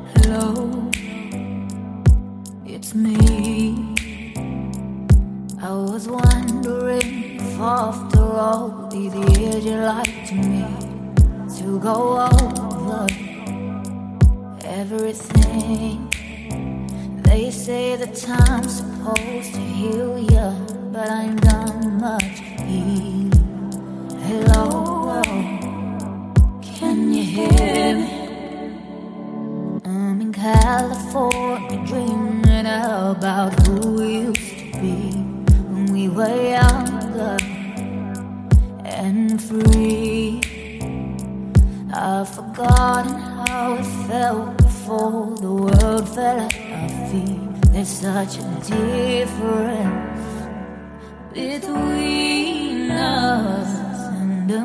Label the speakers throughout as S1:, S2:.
S1: Hello, it's me. I was wondering if after all these years you'd like to me to go over everything. They say the time's supposed to heal ya, but I ain't done much healing. Hello, can you hear me? I'm in California dreaming about who we used to be when we were younger and free. I've forgotten how it felt before the world fell at our feet. There's such a difference between us and a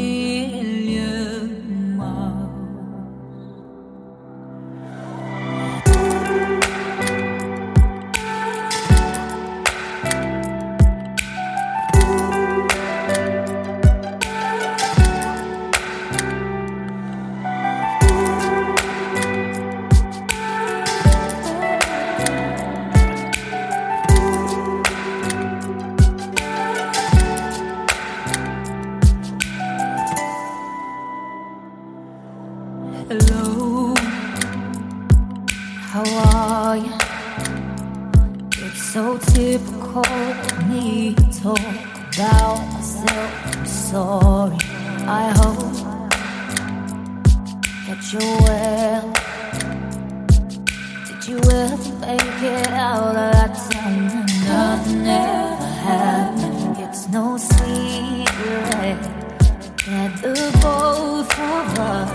S1: million miles. Hello, how are you? It's so typical of me to talk about myself. I'm sorry. I hope that you're well. Did you ever make it out of that time when nothing ever happened? It's no secret that the both of us